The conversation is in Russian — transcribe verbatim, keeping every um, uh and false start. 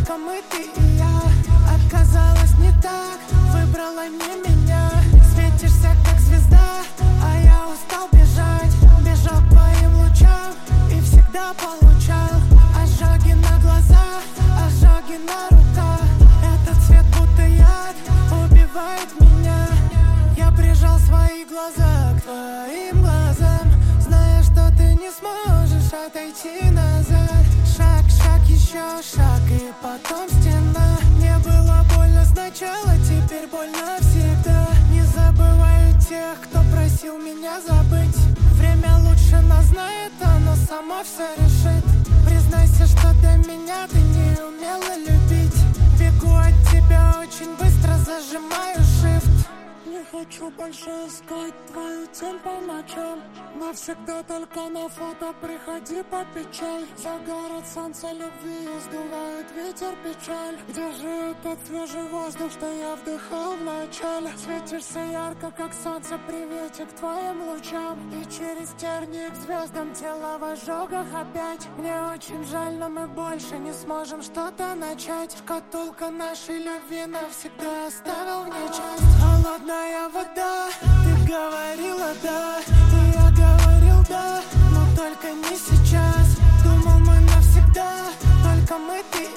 только мы, ты и я. Отказалась не так, выбрала не меня. Светишься как звезда, а я устал бежать. Бежал к твоим лучам и всегда получал ожоги на глазах, ожоги на руках. Этот цвет будто яд убивает меня. Я прижал свои глаза к твоим глазам, зная, что ты не сможешь отойти назад. Шаг, шаг, еще шаг и потом стена. Мне было больно сначала, теперь больно всегда. Не забываю тех, кто просил меня забыть. Время лучше нас знает, оно само все решит. Признайся, что до меня ты не умела любить. Бегу от тебя очень быстро, зажимаю shift. Не хочу больше искать твою тень по ночам. Навсегда только на фото приходи по печаль. Загорит солнце любви и сдувает ветер печаль. Где же этот свежий воздух, что я вдыхал вначале? Светишься ярко, как солнце, приветик к твоим лучам. И через тернии к звездам, тело в ожогах опять. Мне очень жаль, но мы больше не сможем что-то начать. Шкатулка нашей любви навсегда оставил мне часть. Холодная вода, ты говорила да, и я говорил да, но только не сейчас. Думал, мы навсегда, только мы, ты